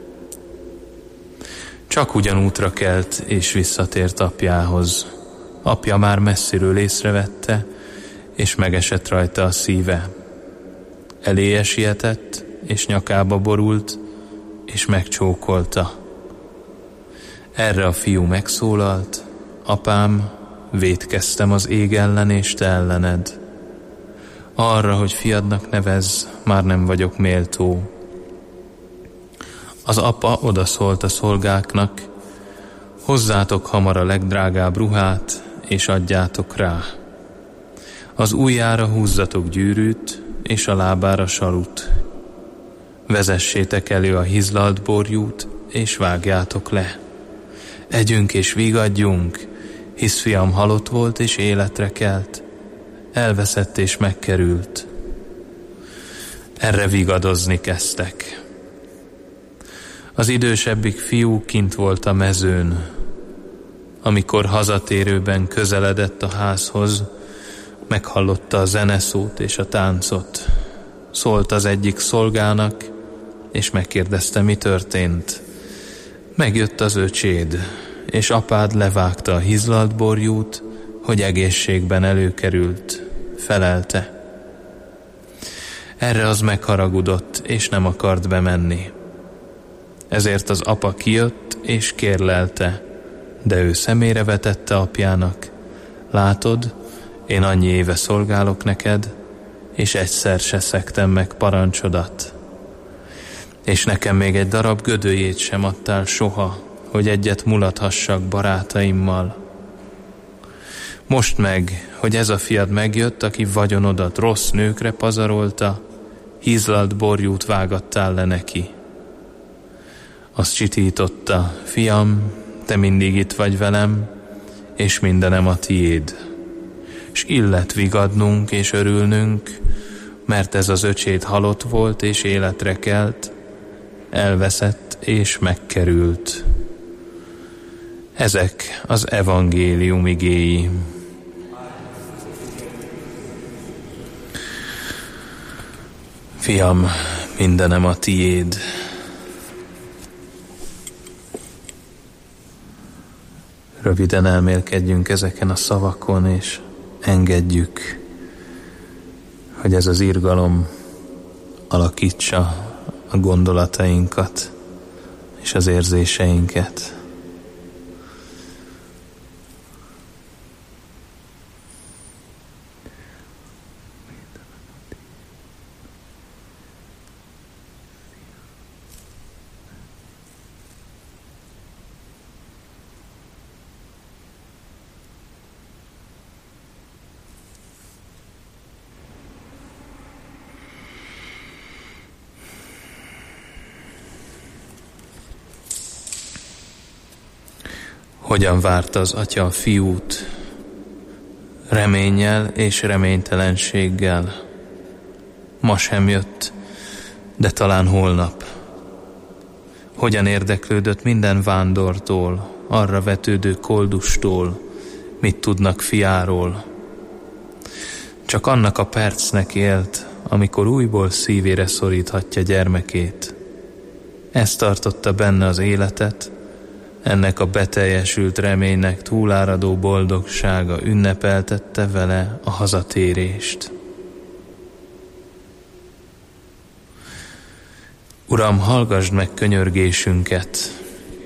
Csak ugyan útra kelt, és visszatért apjához. Apja már messziről észrevette, és megesett rajta a szíve. Eléje sietett, és nyakába borult, és megcsókolta. Erre a fiú megszólalt, apám, vétkeztem az ég ellen, és te ellened. Arra, hogy fiadnak nevezz, már nem vagyok méltó. Az apa odaszólt a szolgáknak, hozzátok hamar a legdrágább ruhát, és adjátok rá. Az ujjára húzzatok gyűrűt, és a lábára sarut. Vezessétek elő a hizlalt borjút, és vágjátok le. Együnk és vigadjunk, hisz fiam halott volt, és életre kelt. Elveszett és megkerült. Erre vigadozni kezdtek. Az idősebbik fiú kint volt a mezőn. Amikor hazatérőben közeledett a házhoz, meghallotta a zeneszót és a táncot. Szólt az egyik szolgának, és megkérdezte, mi történt. Megjött az öcséd, és apád levágta a hizlalt borjút, hogy egészségben előkerült, felelte. Erre az megharagudott, és nem akart bemenni. Ezért az apa kijött, és kérlelte, de ő szemére vetette apjának. Látod, én annyi éve szolgálok neked, és egyszer se szegtem meg parancsodat. És nekem még egy darab gödöjét sem adtál soha, hogy egyet mulathassak barátaimmal. Most meg, hogy ez a fiad megjött, aki vagyonodat rossz nőkre pazarolta, hízlalt borjút vágattál le neki. Azt csitította, fiam, te mindig itt vagy velem, és mindenem a tiéd. S illet vigadnunk és örülnünk, mert ez az öcséd halott volt és életre kelt, elveszett és megkerült. Ezek az evangélium igéi. Fiam, mindenem a tiéd. Röviden elmélkedjünk ezeken a szavakon, és engedjük, hogy ez az irgalom alakítsa a gondolatainkat és az érzéseinket. Hogyan várta az atya a fiút? Reménnyel és reménytelenséggel. Ma sem jött, de talán holnap. Hogyan érdeklődött minden vándortól, arra vetődő koldustól, mit tudnak fiáról. Csak annak a percnek élt, amikor újból szívére szoríthatja gyermekét. Ez tartotta benne az életet, ennek a beteljesült reménynek túláradó boldogsága ünnepeltette vele a hazatérést. Uram, hallgasd meg könyörgésünket.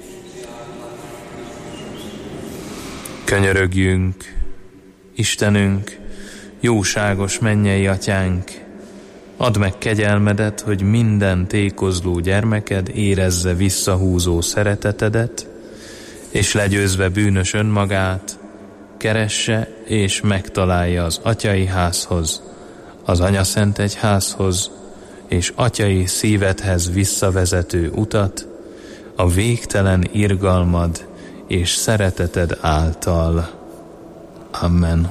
Könyörögjünk, Istenünk, jóságos mennyei atyánk, add meg kegyelmedet, hogy minden tékozló gyermeked érezze visszahúzó szeretetedet, és legyőzve bűnös önmagát, keresse és megtalálja az atyai házhoz, az anyaszent egyházhoz, és atyai szívedhez visszavezető utat, a végtelen irgalmad és szereteted által. Amen.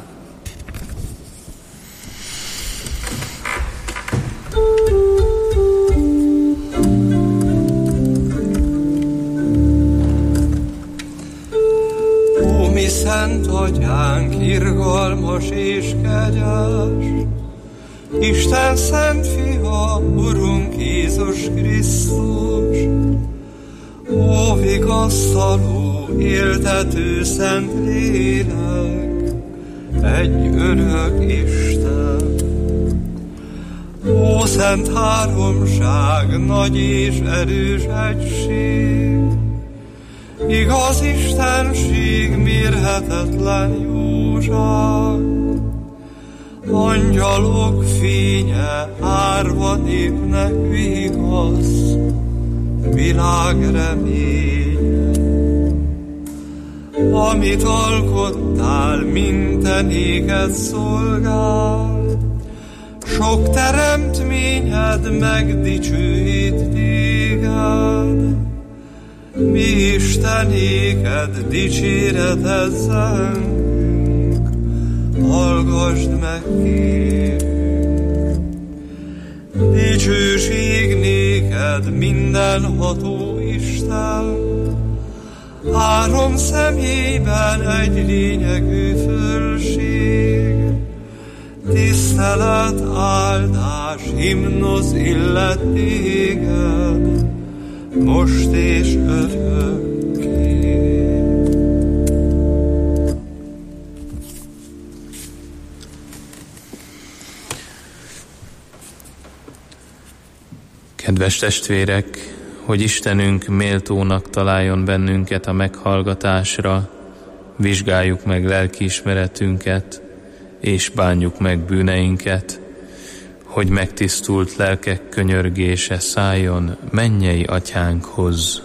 Ó, mi szent atyánk, irgalmas és kegyes, Isten szent fia, Urunk Jézus Krisztus, ó, vigasztaló, éltető szent lélek, egy örök Isten. Ó, szent háromság, nagy és erős egység, igaz istenség, mérhetetlen jóság, angyalok fénye, árva népnek vigasz, világ reménye. Amit alkottál, minden néked szolgál, sok teremtményed megdicsőít téged. Mi Istenéked dicséretezzünk, hallgasd meg, kérünk. Dicsőség néked, mindenható Isten, három személyben egy lényegű fölség. Tisztelet, áldás, himnusz illet téged, most és örökké. Kedves testvérek, hogy Istenünk méltónak találjon bennünket a meghallgatásra, vizsgáljuk meg lelkiismeretünket, és bánjuk meg bűneinket, hogy megtisztult lelkek könyörgése szálljon mennyei atyánkhoz.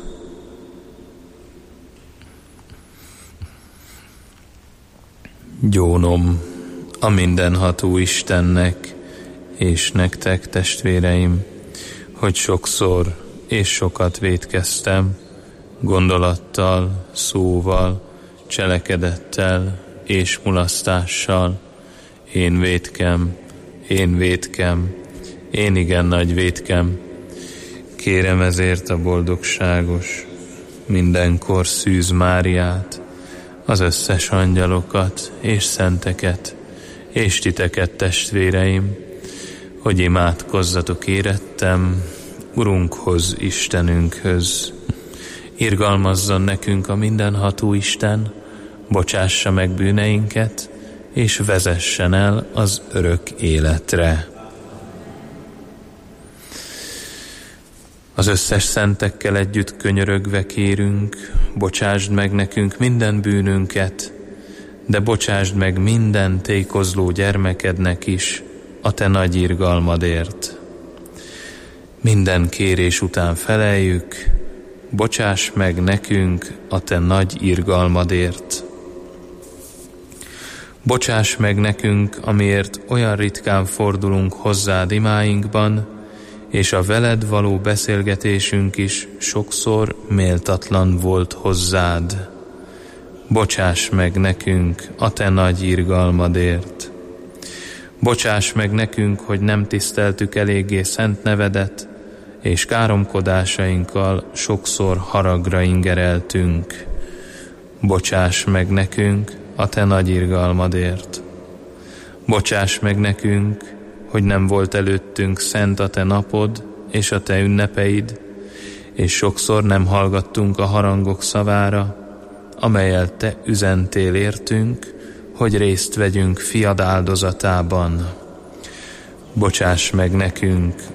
Gyónom a mindenható Istennek, és nektek, testvéreim, hogy sokszor és sokat vétkeztem, gondolattal, szóval, cselekedettel és mulasztással. Én vétkem, én vétkem, én igen nagy vétkem. Kérem ezért a boldogságos, mindenkor Szűz Máriát, az összes angyalokat és szenteket, és titeket, testvéreim, hogy imádkozzatok érettem Urunkhoz, Istenünkhöz. Irgalmazzon nekünk a mindenható Isten, bocsássa meg bűneinket, és vezessen el az örök életre. Az összes szentekkel együtt könyörögve kérünk, bocsásd meg nekünk minden bűnünket, de bocsásd meg minden tékozló gyermekednek is a te nagy irgalmadért. Minden kérés után feleljük, bocsáss meg nekünk a te nagy irgalmadért. Bocsáss meg nekünk, amiért olyan ritkán fordulunk hozzád imáinkban, és a veled való beszélgetésünk is sokszor méltatlan volt hozzád. Bocsáss meg nekünk a te nagy irgalmadért. Bocsáss meg nekünk, hogy nem tiszteltük eléggé szent nevedet, és káromkodásainkkal sokszor haragra ingereltünk. Bocsáss meg nekünk a te nagy irgalmadért. Bocsáss meg nekünk, hogy nem volt előttünk szent a te napod és a te ünnepeid, és sokszor nem hallgattunk a harangok szavára, amelyel te üzentél értünk, hogy részt vegyünk fiad áldozatában. Bocsáss meg nekünk